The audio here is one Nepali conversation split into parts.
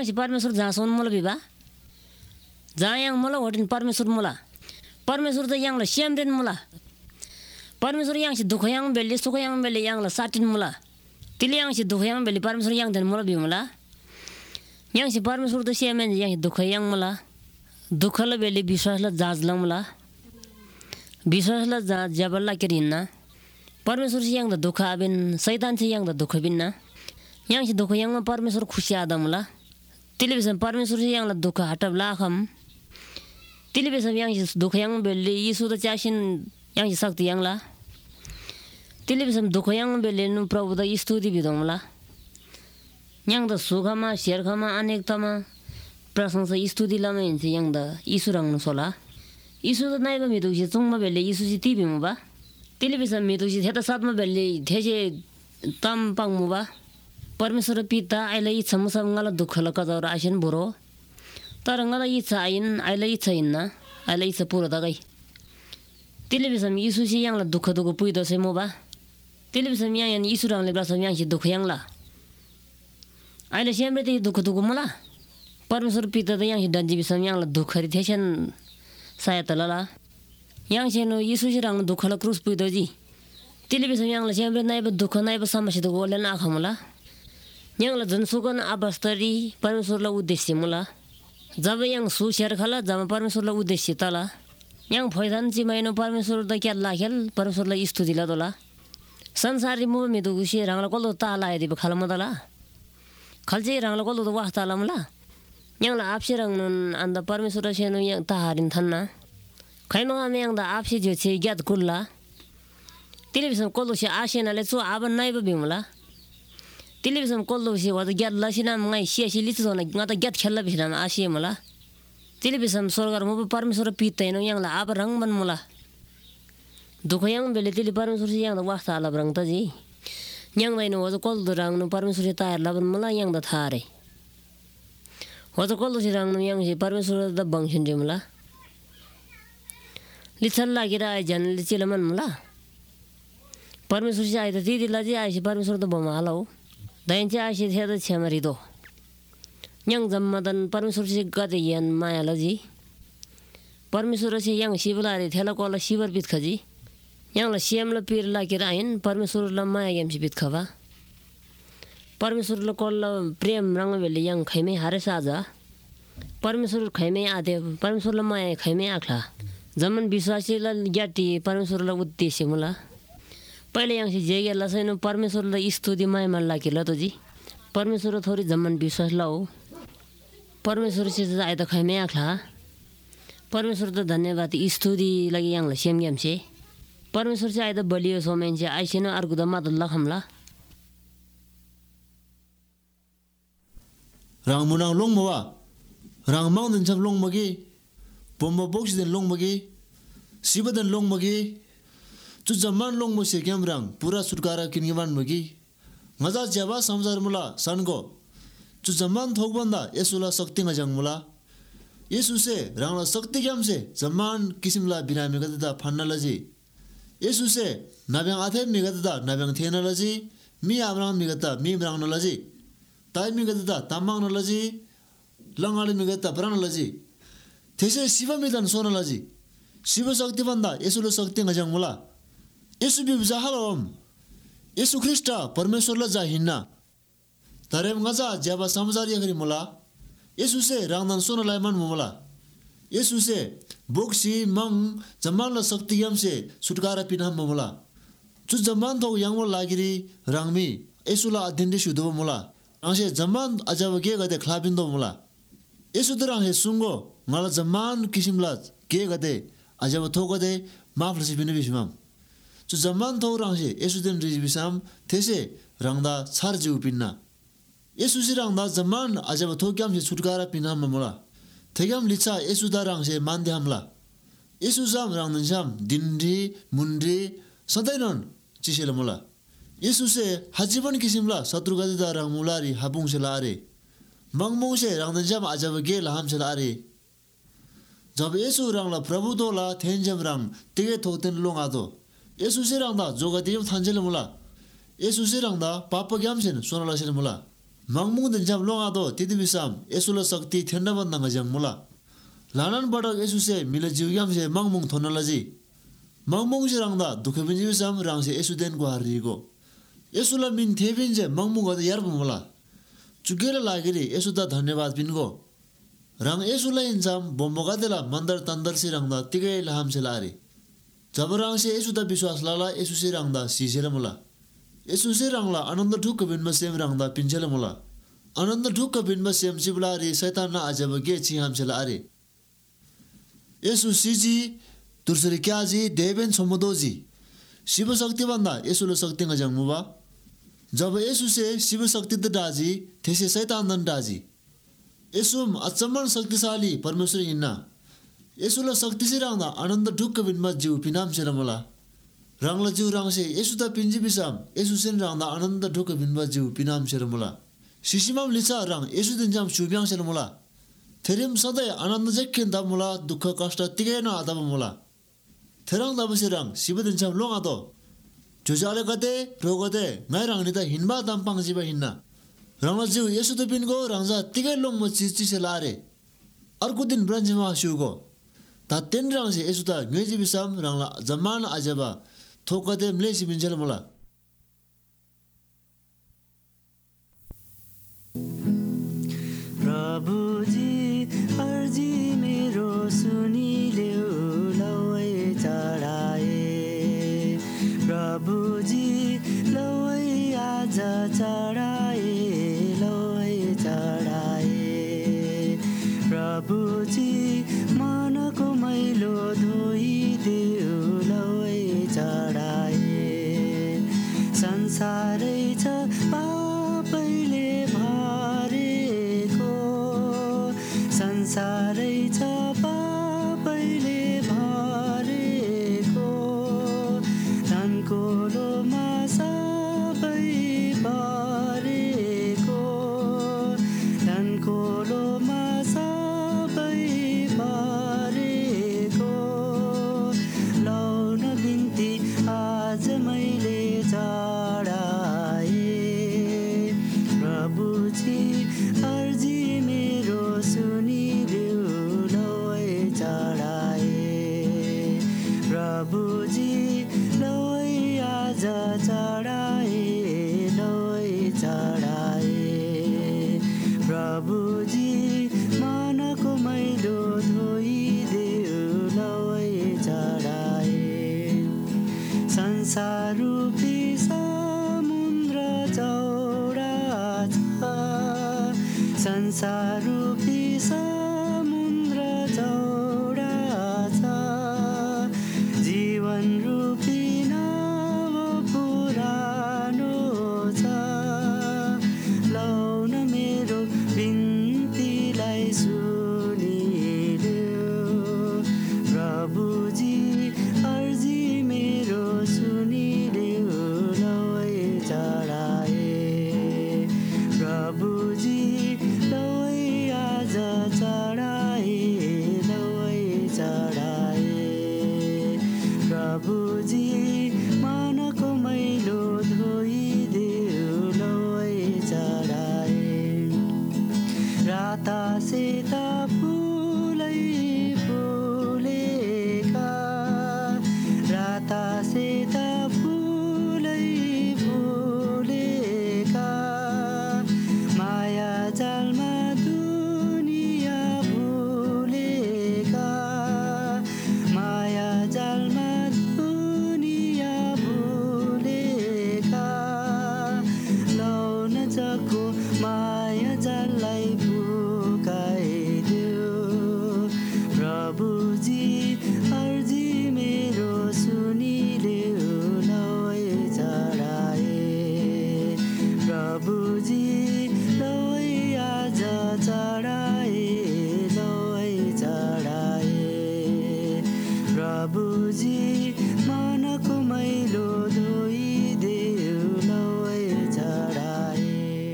양시 परमेश्वर जासन मोला बिबा जा yang मोला होटिन परमेश्वर मोला परमेश्वर त yang la siamden मोला परमेश्वर yang si दुख yang बेले सुख yang बेले yang la साटिन मोला तिले yang si दुख yang बेले परमेश्वर yang den मोला बिमला yang si परमेश्वर त siamen yang दुख yang मोला दुखला बेले विश्वासला जाजला मोला विश्वासला जबला करिन्ना परमेश्वर से yang द दुख आबिन शैतान से yang द दुख बिन्ना yang si दुख yang परमेश्वर खुशी आदा मोला तिले बिसम परमेश्वर से yang la दुख हटबला खम तिले बिसम yang si दुख yang बेले यीशु त चासिन yang si शक्ति yang la तिले बिसम दुख yang बेले नु प्रभु द स्तुति बिदोमला yang द सुखमा शेरखमा अनेकतामा प्रशंसा स्तुति लामा हिन्छ yang द यीशु रंग सोला यीशु त नाइबा मिदुसी चुङमा बेले यीशु सि तिबिमुबा तिले बिसम मिदुसी थेता सातमा बेले थेसे तम पाङमुबा परमेश्वर पिता आइला इच्छा मुसंगला दुखला कजर आसिन बुरो तरंगला इच्छा आइन आइला इच्छा इन्ना आइला इच्छा पुरो दगै तिले बिसम यीशु सि yang la दुख दुख पुइदो से मोबा तिले बिसम yang यीशु रंगले ब्रासम yang सि दुख yang la आइला सेमरे ते दुख दुख मला परमेश्वर पिता त yang सि दन्जि बिसम yang la दुख रि थेसन सायत लला yang से नो यीशु सि रंग दुखला क्रूस पुइदो जी तिले बिसम yang la सेमरे नाइबा दुख नाइबा समस्या दुख ओले ना खमला yang la जनसुगन अवस्थरी परमेश्वरला उद्देश्य मुला जब yang सुशेर खला जब परमेश्वरला उद्देश्य तला yang फैदान चिमाइनो परमेश्वर द क्या लाखेल परमेश्वरला स्तुति ला दोला संसारी मु मे दुगुसी रंगला कोलो ताला यदि बखाल मदला खलजे रंगला कोलो द वास्ता लमला yang la आपसे रंगन अंद परमेश्वर सेनो yang ताहारिन थन्ना खैनो आमे yang द आपसे जो छे ज्ञात कुल्ला टेलिभिजन कोलो से आसेनाले चो आबन नाइबा बिमला टेलिभिजन कोल्लो से वाद ग्यात लसिना मंगाई सियासी लिचो न ngata ग्यात खेल्ला बिना आसी मला टेलिभिजन सरकार मु परमेश्वर पितैनो yang la अब रंग मन मला दुख yang बेले टेलि परमेश्वर से yang वास्ता ला रंग त जी yang दैनो वाद कोल्लो रंग न परमेश्वर से तार ला बन मला yang द थारे वाद कोल्लो से रंग न yang से परमेश्वर द बंगसिन जे मला लिचल लागिरा जन लिचल मन मला परमेश्वर से आइ त दिदी ला जी आइ से परमेश्वर द बमा हालौ दैनचे आशी थे त छमरी दो yang जम्मदन परमेश्वर से गदे यन माया लजी परमेश्वर से yang शिवलारे थेला कोला शिवर बित खजी yang la सियम ल पीर ला के राइन परमेश्वर ल माया यम बित खबा परमेश्वर ल कोला प्रेम रंग बेले yang खैमे हारे साजा परमेश्वर खैमे आदे परमेश्वर ल माया खैमे आखला जमन विश्वासी ल ग्याटी परमेश्वर ल उद्देश्य मुला पहिले yang से जेगे लसैनो परमेश्वर ल स्तुति माया मन लाके ल तो जी परमेश्वर थोड़ी जमन विश्वास लाओ परमेश्वर से आइ त खैमे आखला परमेश्वर त धन्यवाद स्तुति लागि yang ल सेम गेम से परमेश्वर से आइ त बलियो सोमेन से आइसेन अर्गु द माद लखमला rang munang long mawa rang mang den cham long magi bomba box den long magi siba den long magi tu zaman long mo se kem rang pura surkara kingiman magi ngaza jaba samjar mula sango tu zaman thogbanda yesula sakti ngajang mula yesu se rang la sakti gyam se zaman kisimla bina me gada phanna laji yesu se nabang athe me gada nabang thena laji mi abraham me gada mi brang na laji tai me gada tamang na laji langali me gada pran laji these siva me dan sona laji siva sakti banda yesula sakti ngajang mula yesu bi zahalom yesu krista परमेश्वर ल जाहिना तरेम गजा जब समझारिया करी मुला yesu से रांगन सोना लाइमन मुला yesu से बोक्सी मंग जमान ल शक्ति यम से छुटकारा पिना मुला चु जमान तो यांग लागिरी रांगमी yesu ला अदिन्दे शुदो मुला अंसे जमान अजब के गदे खलाबिन्दो मुला yesu दरांग हे सुंगो ngala जमान किसिमला के गदे अजब थो गदे माफलसी बिने बिसमाम 주 zaman thau rangse yesu den rijibisam these rangda charju pinna yesu si rangda zaman ajaba thogyam se chutkara pinna mamula thegam licha yesu da rangse mande hamla yesu jam rangnan jam dinri munri sadainon chisela mula yesu se hajiban kisimla satru gadi da rang mulari habung se lare mangmong se rangnan jam ajaba ge laham se lare jab yesu rangla prabhu dola thenjam rang tige thoten longado yesu se rangda joga dim thanjel mula yesu se rangda papa gyam sen sonala sen mula Mangmung den jam long ado tidi bisam esula sakti thenda ban nang jang mula. Lanan badak esu se mila jiwyam se mangmung thonalaji. Mangmung se rangda dukhe bin bisam rang se esu den ko hari go. Esula min thebin je mangmung ado yar mula. Chugera lagiri esu da dhanyabad bin go. Rang esula injam bomboga dela mandar tandar se rangda tige laham se lari. Jabarang se esu da biswas lala esu se rangda sisela mula. Esu se rangla ananda dhukka bin masem rangda pinjela mula. Ananda dhukka bin masem jiblari saitan na ajaba ge chiham se lari. Esu siji dursari kyaji deben somodoji. Shiva sakti banda esu lo sakti nga jang muba. Jab esu se shiva sakti da daji these saitan dan daji. Esum achaman saktisali parmeshwar inna. Esu lo sakti se rangda ananda dhukka bin mas jiu pinam se ramala. Rangla jiu rang se esu da pinji bisam esu sen rangda ananda dhukka bin mas jiu pinam se ramala. Shishimam lisa rang esu den jam shubyang se ramala. Therim sadai ananda jekken da mula dukha kashta tige na adaba mula. Therang da basi rang shiva den jam long ado. Jojale kade rogade ngai rang nida hinba dampang jiba hinna. Rangla jiu esu da pingo rangza tige long mo chichi se lare. Arku din branjima shugo. Ta ten rang se esu da ngai jibisam rangla zaman ajaba thokade mle si minjala mula. प्रभु जी अर्जी मेरो सुनिल्यो लौै चढाए प्रभु जी लौै आज चढाए लौै चढाए प्रभु जी मनको मैलो धोइदियो लौै चढाए संसारै छ पापैले संसारै छ पापैले भरेको धनको लोमा सबै भरेको धनको लोमा सबै भरेको लाउन बिन्ती आज मैले चढाए प्रभुजी अर्जी मेरो सुनिल्यो लौै चढाए प्रभुजी लौै आज चढाए लौै चढाए प्रभुजी मनको मैलो धोइदियो लौै चढाए संसार रूपी समुद्र चौडा छ संसार रूपी समुद्र चौडा छ जीवन रूपी नाव पुरानो छ लाउन मेरो बिन्तीलाई सुनिल्यो प्रभुजी अर्जी मेरो सुनिल्यो लौै चढाए प्रभुजी लौै आज चढाए लौै चढाए प्रभुजी मनको मैलो धोइदियो लौै चढाए राता सेता फुलै फुलेका राता सेता फुलै फुलेका माया जालमा दुनिया भुलेका माया जालमा दुनिया भुलेका लाउन जगको माया जाललाई फुकाइदियो प्रभुजी अर्जी मेरो सुनिल्यो लौै चढाए प्रभुजी लौै आज चढाए लौै चढाए प्रभुजी मनको मैलो धोइदियो लौै चढाए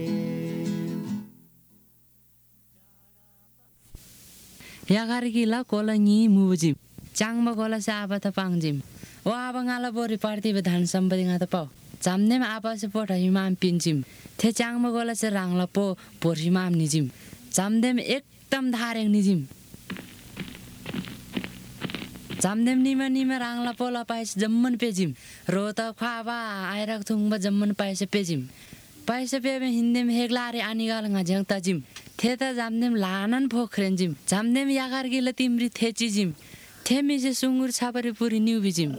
Yakari kila kola nyi mubujim. Changba kola sa abata pangjim. O abang ala bori parti bedhan sambadi ngata pau. 잠냄 아바세 포타히맘 핀짐 태장 먹을라세 랑라포 보시맘 니짐 잠냄 एकदम धारेङ निजिम 잠냄 निमा राङला पोला पाइस जम्मन पेजिम रोता ख्वाबा आइराक थुङबा जम्मन पाइस पेजिम पाइस पेबे हिन्देम हेगलारे आनिगाल ngaजङ ताजिम थेता 잠냄 लानन फोख्रेन्जिम 잠냄 यागारगिल तिम्री थेचिजिम थेमिसे सुंगुर छापरे पुरी न्युबिजिम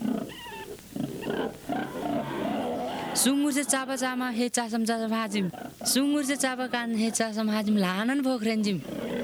सुंगुर से चापा चामा हे चासम चासम हाजिम सुंगुर से चापा कान हे चासम हाजिम लानन फोख्रेन्जिम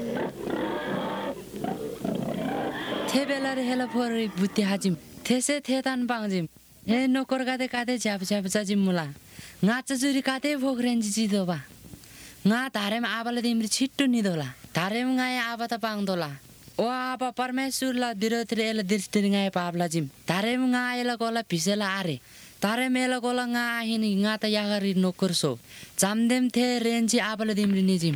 थे बेला रे हेला फोरे बुत्ती हाजिम थेसे थेतान पाङजिम हे नोकर काते काते झ्याप झ्याप चाजिम मुला ngaच जुरी काते फोख्रेन्जि जिदोबा nga धारेम आबाले तिम्री छिट्टो निदोला धारेम ngaय आबा त पाङदोला ओ आबा परमेश्वरला विरोधले एला दृष्टि ngaय पाबला जिम धारेम ngaयला कोला भिसेला आरे तारे मेला कोला nga आहिन nga त यागरी नोकरसो 잠냄 थे रेन्जी आबाले तिम्री निजिम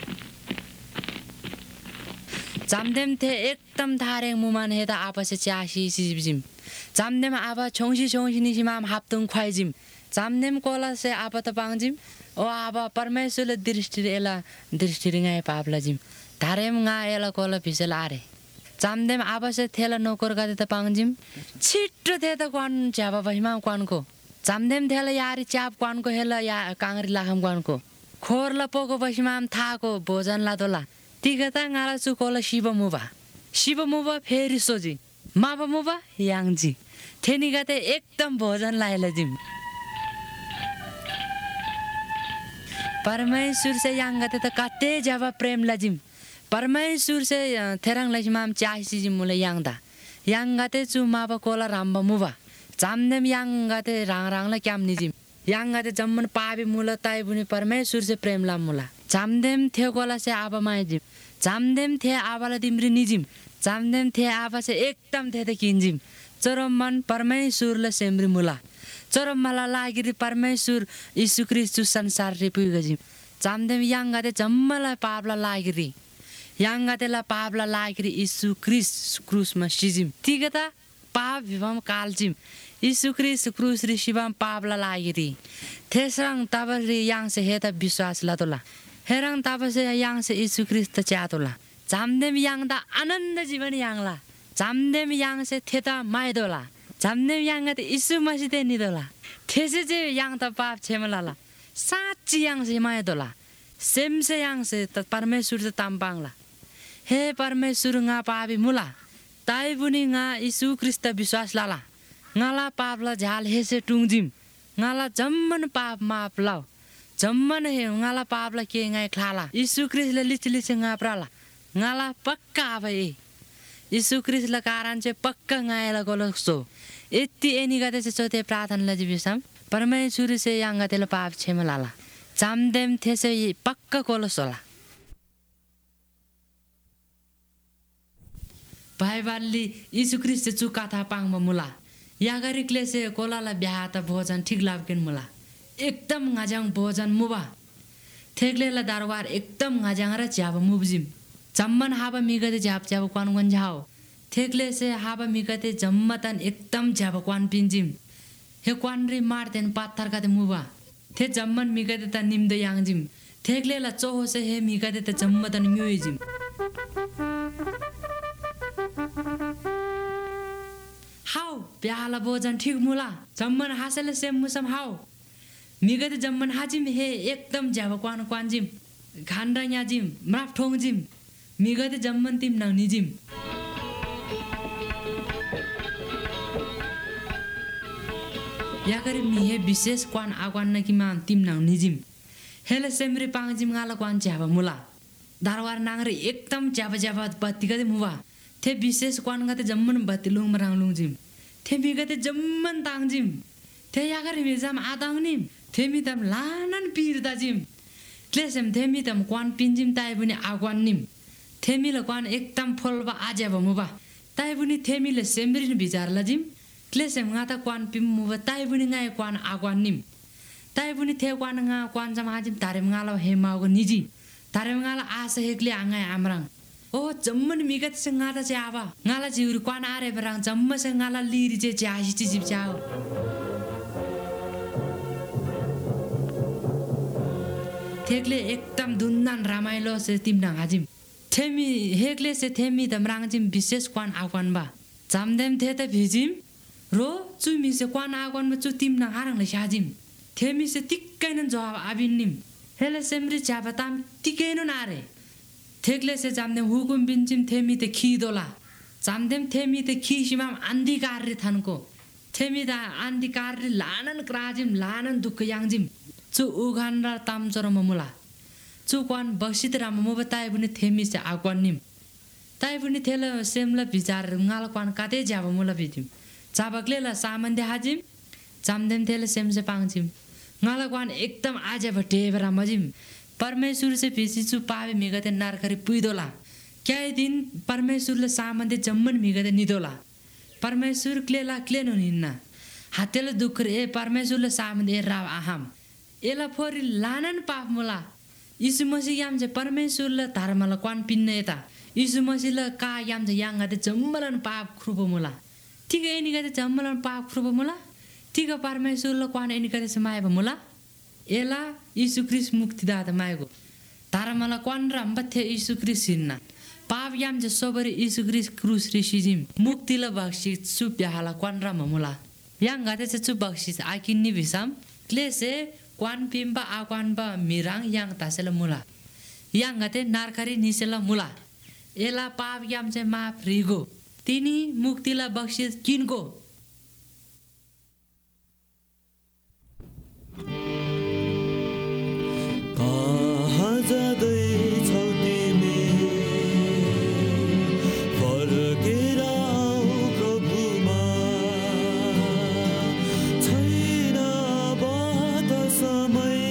잠냄 थे एकदम धारेङ मुमान हेता आपसे च्यासी सिजिम 잠냄 आबा छोङसी छोङसी निसिमाम हाप्तुङ ख्वाइजिम 잠냄 कोला से आपा त पाङजिम ओ आबा परमेश्वरले दृष्टि एला दृष्टि ngaय पाबला जिम धारेम nga एला कोला भिसेला आरे 잠냄 आबासे थेला नोकर गाते त पाङजिम छिट्टो थे त क्वान झ्याबा भइमा क्वानको 잠냄 थेला यारी च्याप क्वानको हेला या कांगरी लाखम क्वानको खोरला पोको बसिमाम थाको भोजन लादोला तिगता ngaला चुकोला शिव मुबा फेरि सोजी माबा मुबा याङजी थेनी गाते एकदम भोजन लायला जिम परमेश्वर से याङ गाते त काते जाबा प्रेम लाजिम परमेश्वर से थेराङ लजिमाम चाइसी जिम मुले याङदा याङ गाते चु माबा कोला रामबा मुबा 잠냄 याङ गाते राङला क्याम निजिम याङ गाते जम्मन पाबी मुला ताइ बुनी परमेश्वर से प्रेम ला मुला 잠냄 थे कोला से आबा माइजिम 잠냄 थे आबाला तिम्री निजिम 잠냄 थे आबा से एकदम थे त किन्जिम चरम मन परमेश्वरले सेम्री मुला चरम मला लागिरी परमेश्वर यीशु ख्रीष्ट संसार रे पुगजिम 잠냄 याङ गाते जम्मला पापला लागिरी याङ गातेला पापला लागिरी यीशु ख्रीष्ट क्रुसमा सिजिम तिगता पाप विभम कालजिम यीशु ख्रीष्ट क्रुस रि शिवम पापला लागिरी थेसरङ तबरी याङ से हेता विश्वास लातोला हेरङ तापसे याङ से यीशु ख्रीष्ट च्यातोला 잠냄 याङदा आनन्द जीवन याङला 잠냄 याङ से थेता माइदोला 잠냄 याङ गाते यीशु मसीते निदोला थेसे जे याङ त पाप छेमलाला साच्ची याङ से माइदोला सेमसे याङ से त परमेश्वर से तामपाङला हे परमेश्वर nga पाबी मुला ताइ बुनी nga यीशु ख्रीष्ट विश्वास लाला ngaला पापला झाल हेसे टुङजिम ngaला जम्मन पाप माप लाउ जम्मन हे ngaला पापला के ngaय खलाला यीशु ख्रीष्टले लिचलिच nga प्राला ngaला पक्का भए यीशु ख्रीष्टले कारण चाहिँ पक्का ngaयला गोलसो यति एनी गाते चाहिँ चोते प्रार्थना जिबिसम परमेश्वर से याङ गातेला पाप छेमलाला 잠냄 थेसे पक्का गोलसोला भाइबाली यीशु ख्रीष्ट चुका था पाङमा मुला यागरी क्लेसे कोलाला ब्याह त भोजन ठीक लाभकेन मुला एकदम ngaजङ भोजन मुबा थेगलेला दरबार एकदम ngaजङ र च्याब मुबजिम जम्मन हाबा मिगते झ्याप झ्याप क्वान क्वान झाओ थेगले से हाबा मिगते जम्मतन एकदम झ्याप क्वान पिन्जिम हे क्वान रि मारतेन पात्थर गाते मुबा थे जम्मन मिगते त निम्दो याङजिम थेगलेला चोहो से हे मिगते त जम्मतन न्युइजिम हाउ ब्याहला भोजन ठीक मुला जम्मन हासेले सेम मुसम हाउ मिगते जम्मन हाजिम हे एकदम झ्याब क्वान क्वानजिम घान्डा याजिम माफ ठोङजिम मिगते जम्मन तिम नङ निजिम यागरी मिहे विशेष क्वान आक्वान नकिमा तिम नङ निजिम हेले सेमरी पाङजिम गाला क्वान झ्याब मुला दरबार नाङरे एकदम झ्याब झ्याब बत्ती गते मुवा थे विशेष क्वान गते जम्मन बत्ती लुङ राङलुङजिम थे मिगते जम्मन ताङजिम थे यागरी मिजाम आताङनिम थे मितम लानन पिरदाजिम क्लेसम थे मितम क्वान पिन्जिम ताइ बुनी आक्वाननिम थेमिले क्वान एकदम फोलबा आज्याब मुबा ताइ बुनी थेमिले सेमरिन बिचारला जिम क्लेसम गाता क्वान पिम मुबा ताइ बुनी गाय क्वान आक्वाननिम ताइ बुनी थे क्वान गा क्वान जम हाजिम तारेम गाला हेमाउको निजी तारेम गाला आसे हेक्ले आङाय आमराङ ओ जम्मन मिगत से गाता चे आबा गाला जिउर क्वान आरे बराङ जम्म से गाला लिरि चे ज्यासी चिजिब चाओ थेक्ले एकदम धुन्दान रमाइलो से तिमनाङ हाजिम थेमी हेक्ले से थेमी त म्राङजिम विशेष क्वान आक्वान बा जामदेम थे त भिजिम रो चुमी से क्वान आक्वान बा चु तिमनाङ हारङले हाजिम थेमी से तिक्कैन जवाब आबिन्निम हेले सेमरी च्याबताम तिकैन नारे थेक्ले से जामदेम हुकुम बिन्जिम थेमी त खिदोला जामदेम थेमी त खिसिमाम आन्दी कार्रे थानको थेमी दा आन्दी कार्रे लानन क्राजिम लानन दुख याङजिम चु उगान र तामचर ममुला चु क्वान बसित राम मु बताए पनि थेमी से आक्वान निम ताइ पनि थेल सेमला विचार ngaल क्वान काते ज्याब मुला बिजिम चाबकले ला सामन्दे हाजिम जामदेम थेल सेम से पाङजिम ngaल क्वान एकदम आज भटे बरा मजिम परमेश्वर से पिसी चु पावे मिगते नारकरी पुइदोला क्या दिन परमेश्वरले सामन्दे जम्मन मिगते निदोला परमेश्वर क्लेला क्लेनो निन्ना हातेले दुख रे परमेश्वरले सामन्दे राव आहाम एला फोरी लानन पाप मुला यीशु मसीह याम जे परमेश्वरले धर्मला क्वान पिन्ने यता यीशु मसीहले का याम जे याङगाते जम्मलन पाप खुरबो मुला ठीक एनिगाते जम्मलन पाप खुरबो मुला ठीक परमेश्वरले क्वान एनिगाते समाय मुला एला यीशु ख्रीष्ट मुक्तिदाता मायगो धर्मला क्वान रम्बथे यीशु ख्रीष्ट सिन्ना पाप याम जे सबरी यीशु ख्रीष्ट क्रुस रिसिजिम मुक्तिला बख्शी सुप्याहाला क्वान रम मुला याङगाते छु बख्शी आकिन्नी बिसाम क्लेसे क्वान पिम्बा आक्वानबा मिराङ याङ तासेला मुला याङगाते नारकरी निसेला मुला एला पाप याम चाहिँ माफ रिगो तिनी मुक्तिला बख्सिस किनको कहाँ जाँदैछौ तिमी फर्केर आऊ प्रभुमा छैन बत समय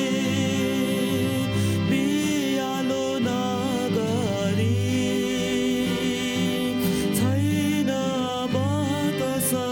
बियालो नगरी छैन बत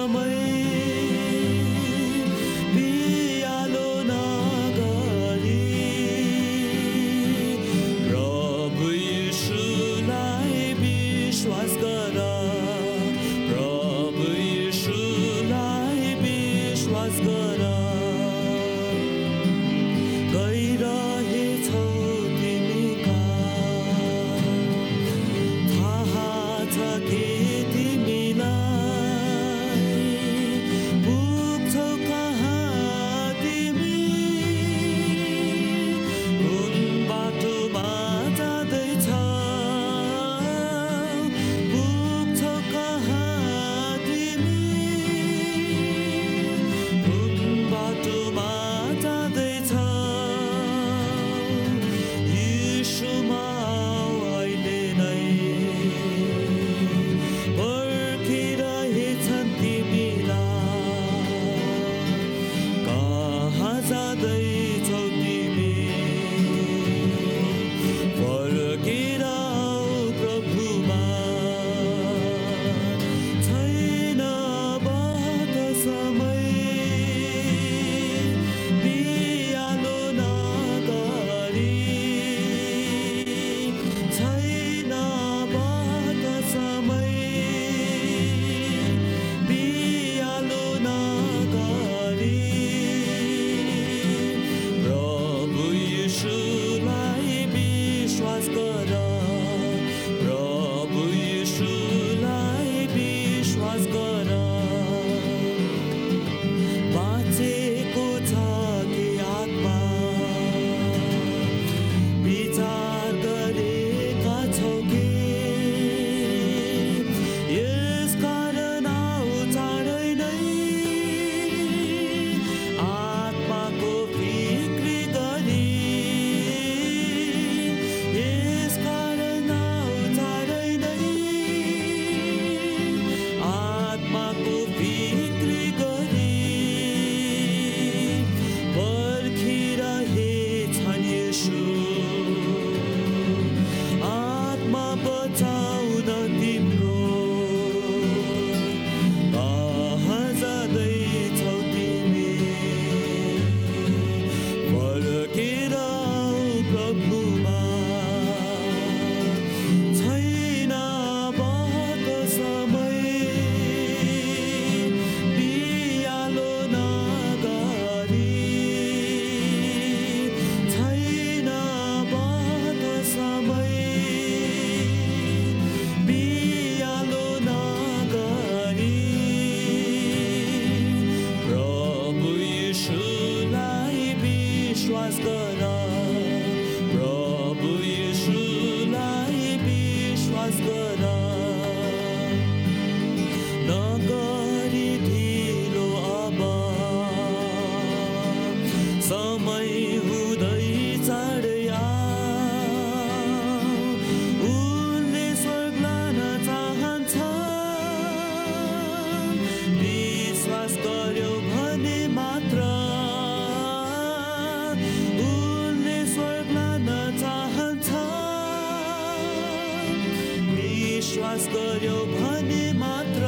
विश्वास गर्यो भने मात्र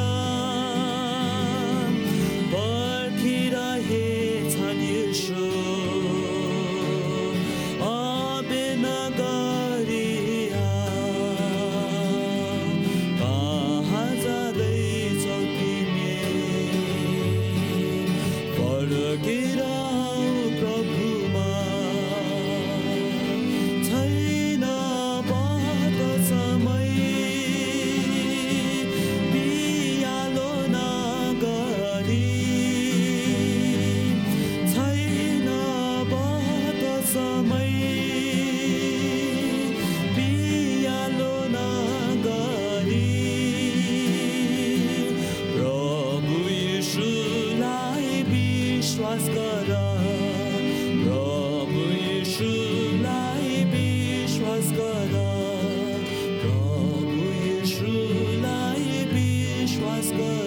पर्खिरहेछन् येशू अबे नगरी कहाँ जाँदैछौ तिमी फर्केर आऊ प्रभुमा छैन बहुत समय बियालो नगरी छैन बहुत समय बियालो नगरी प्रभु येशूलाई विश्वास गर प्रभु येशूलाई विश्वास गर प्रभु येशूलाई विश्वास गर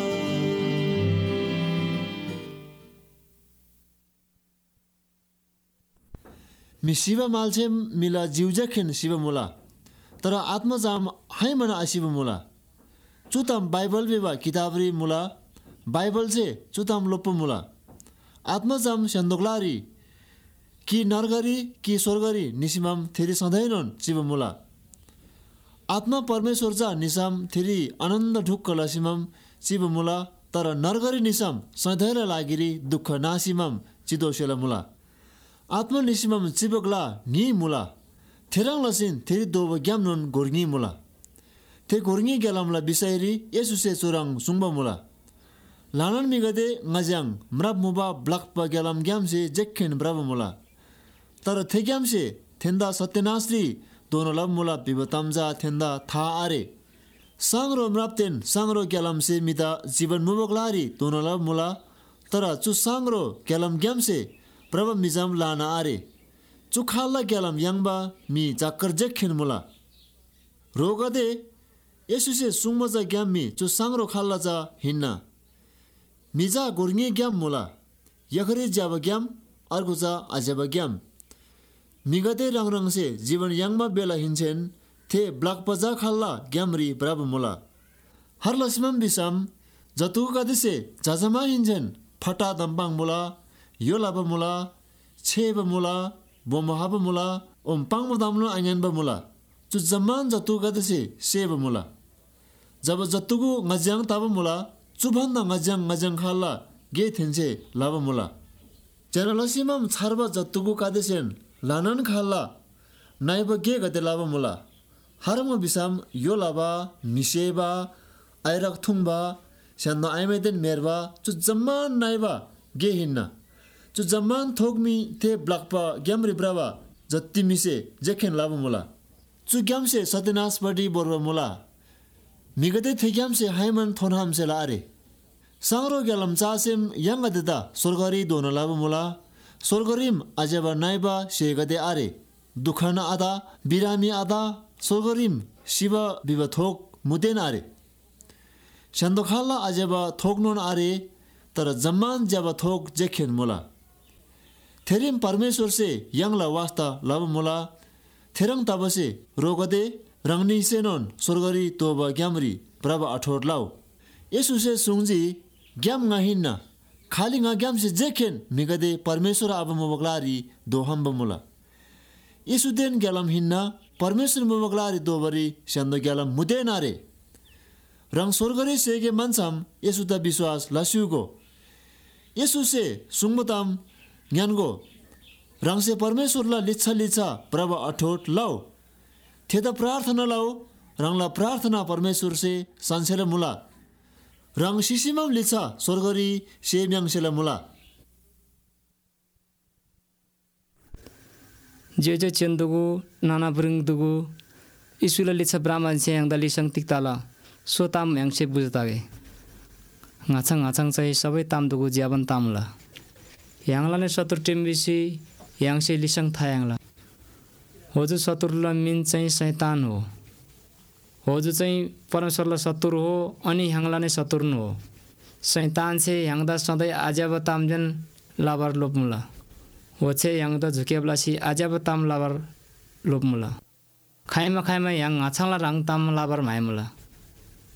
मी शिव मालछे मिला जिउजखेन शिव मुला तर आत्मजाम है मना आशिव मुला चुताम बाइबल बेबा किताबरी मुला बाइबल से चुताम लोप मुला आत्मजाम संदोगलारी कि नरगरी कि स्वर्गरी निसिमाम थेरी सधैँन शिव मुला आत्मा परमेश्वर जा निसाम थेरी आनन्द ढुक्क लसिमाम शिव मुला तर नरगरी निसाम सधैँला लागिरी दुःख नासिमाम चिदोसेला मुला आत्मा निसिमाम चिबगला नि मुला थेराङ लसिन थेरी दोब ग्यामनुन गोर्गी मुला थे गोर्गी ग्यालामला बिसाइरी यसुसे चोराङ सुङ्बा मुला लानन मिगदे ngajang mrap muba blak pa ग्यालाम ग्यामसे जेखेन ब्राब मुला तर थे ग्यामसे थेन्दा सत्यनाश्री दोनो लब मुला बिबतामजा थेन्दा था आरे सांग्रो म्राप्तेन सांग्रो ग्यालामसे मिदा जीवन मुबगलारी दोनो लब मुला तर चु सांग्रो ग्यालाम ग्यामसे प्रभ मिजाम लाना आरे चु खाल्ला ग्यालाम यांगबा मी जाक्कर जेखेन मुला रोगदे यसुसे सुङमजा ग्याम मी चु सांग्रो खाल्ला जा हिन्ना मिजा गोर्गे ग्याम मुला यखरे ज्याब ग्याम अर्को जा अजब ग्याम मिगते रङ से जीवन यांगमा बेला हिन्छेन थे ब्लक पजा खाल्ला ग्यामरी ब्राब मुला हर लसिमम बिसाम जतु कदिसे जाजमा हिन्छेन फटा दम्बाङ मुला यो लाब मुला छेब मुला बोमहाब मुला ओम पाङ दामलो आङन मुला चु जमान जतु कदिसे सेब मुला जब जतुगु ngajang ताब मुला चुभन्दा ngajang खाल्ला गे थेन्से लाब मुला जरलसिमम छारबा जतुगु कादेसेन लानन खाल्ला नाइब गे गते लाब मुला हरम बिसाम यो लाबा मिसेबा आइरक थुङबा स्यान्नो आइमेदेन मेरबा चु जम्मान नाइबा गे हिन्ना चु जम्मान थोकमी थे ब्लकपा ग्यामरी ब्राबा जत्ति मिसे जेखेन लाब मुला चु ग्यामसे सत्यनाश बडी बोर्बा मुला मिगते थे ग्यामसे हाइमन थोनहामसे लारे सांग्रो ग्यालम चासेम यांगदेदा स्वर्गरी दोनो लाब मुला स्वर्गरिम अजबा नाइबा शेगदे आरे दुखन आदा बिरामी आदा स्वर्गरिम शिव बिब थोक मुदेन आरे स्यान्दोखाल्ला अजबा थोकनोन आरे तर जम्मान जब थोक जेखेन मुला थेरिम परमेश्वर से यांगला वास्ता लब मुला थेरङ तबसे रोगदे रंगनी सेनोन स्वर्गरी तोबा ग्यामरी प्रभ अठोट लाउ यसुसे सुङजी ग्याम हिन्ना खाली ग्याम से जेखेन मिगदे परमेश्वर अब मुबगलारी दोहम मुला यसुदेन ग्यालम हिन्ना परमेश्वर मुबगलारी दोबरी स्यान्दो ग्यालम मुदेन आरे रंग स्वर्गरी सेगे मान्छम यसुद विश्वास लस्युगो यसुसे सुङबताम ज्ञानको रंगसे परमेश्वरला लिच्छा प्रभ अठोट लाउ थेदा प्रार्थना लाउ रंगला प्रार्थना परमेश्वर से संसेल मुला रंग सिसिमम लिच्छा स्वर्गरी सेम्याङसेला मुला जे चेन्दुगु नाना ब्रिङदुगु इसुला लिच्छा ब्राह्मण से यांगदा लिसङ तिक्ताला सोताम यांगसे बुझतागे ngaçang चाहिँ सबै तामदुगु ज्याबन तामला यांगला ने सतुर टिम्बिसी यांगसे लिसङ थायांगला होजु सतुरला मिन चाहिँ शैतान हो होजु चाहिँ परमेश्वरला सतुर हो अनि ह्याङला नै सतुर हो शैतान से ह्याङदा सधैँ आजब तामजन लाबर लोपमुला हो छे ह्याङदा झुकेबलासी आजब ताम लाबर लोपमुला खाइमा ह्याङ ngaçangला राङ ताम लाबर माइमुला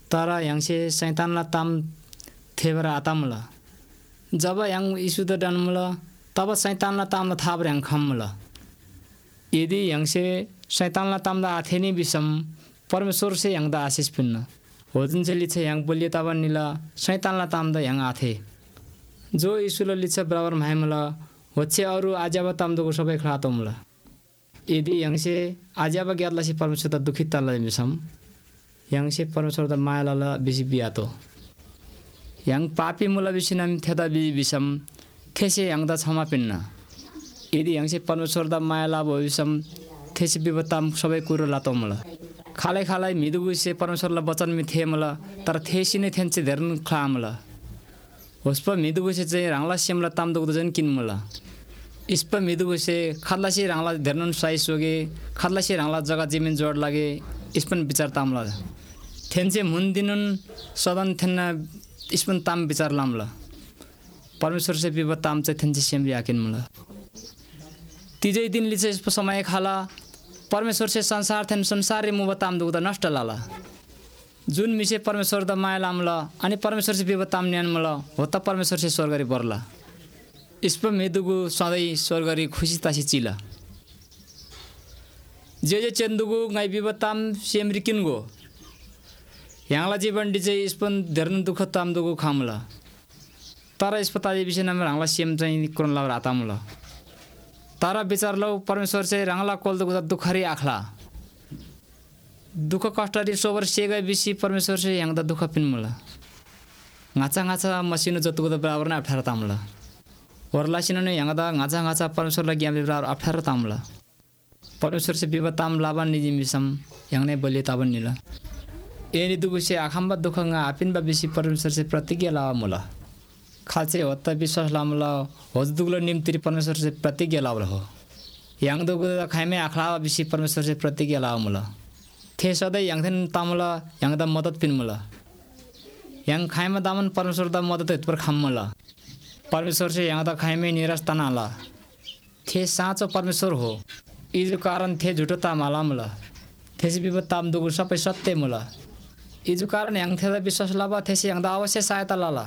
तर yang से शैतानला ताम थेबर आतामला जब yang यीशु द डनमला तब शैतानला तामला थाबर yang खमला यदि yang से शैतानला तामदा आथेनी बिसम परमेश्वर से yang दा आशीष पिन्न होजन से लिछ yang बोलिए तब निला शैतानला तामदा yang आथे जो यीशुले लिछ बराबर माइमला होच्छे अरु आजाबा तामदको सबै खलातमला यदि yang से आजाबा ग्यादलासी परमेश्वर द दुखित तला बिसम yang से परमेश्वर द मायाला बिसि बियातो yang पापी मुला बिसिनाम थेदा बिसम थेसे yang दा क्षमा पिन्न यदि yang से परमेश्वर द मायाला बिसम थेसे बिबताम सबै कुरो लातमला खालै खालै मिदुगु से परमेश्वरला वचन मि थेमला तर थेसी नै थेन्चे धेरन खामला होस्प मिदुगु से चाहिँ रांगला सेमला तामदको जन किनमला इस्प मिदुगु से खादलासी रांगला धेरन साइस होगे खादलासी रांगला जग्गा जमिन जोड लागे इस्पन विचार तामला थेन्चे मुन्दिनुन सदन थेन्ना इस्पन ताम विचार लामला परमेश्वर से बिब ताम चाहिँ थेन्चे सेमरी आकिनमला तिजै दिन लिचे समय खाला परमेश्वर से संसार थेन संसार रे मुब ताम दुदा नष्ट लाला जुन मिसे परमेश्वर द माया लामला अनि परमेश्वर से बिब ताम न्यानमला हो त परमेश्वर से स्वर्गरी बर्ला इस्प मेदुगु सधैँ स्वर्गरी खुसी तासी चिला जे चेन्दुगु गाई बिब ताम सेमरी किनगो यहाँला जीवन डिजे इस्पन धेरन दुख ताम दुगु खामला तर अस्पताल विषय नाम रांगला सेम चाहिँ कोन ला रातामला तारा विचार लो परमेश्वर से रांगला कोल दुगु दुखरी आखला दुख कष्टरी सोबर सेगा बिसी परमेश्वर से yang दा दुख पिनमला ngaca ngaca मसिनो जतुगु द बराबर न अप्ठ्यारो तामला वरला सिनने yang दा ngaca ngaca परमेश्वरला ज्ञान बराबर अप्ठ्यारो तामला परमेश्वर से बिब ताम लाबा निजी मिसम yang नै बोले ताबन निला एनी दुगु से आखम्बा दुखंगा आपिन बा बिसी परमेश्वर से प्रतिज्ञा लावा मुला खालसे होता विश्वास लामला होजदुगलो निम्ति परमेश्वर से प्रतिज्ञा लाव रहो yang दुगु खाइमे आखला बिसी परमेश्वर से प्रतिज्ञा लावा मुला थे सधैँ yang थेन तामला yang दा मदत पिन मुला yang खाइमा दामन परमेश्वर दा मदत हेत पर खामला परमेश्वर से yang दा खाइमे निराश तनाला थे साँचो परमेश्वर हो इजो कारण थे झुटो तामाला मुला थेसी बिब ताम दुगु सबै सत्य मुला इजो कारण yang थेदा विश्वास लाबा थेसी yang दा अवश्य सहायता लाला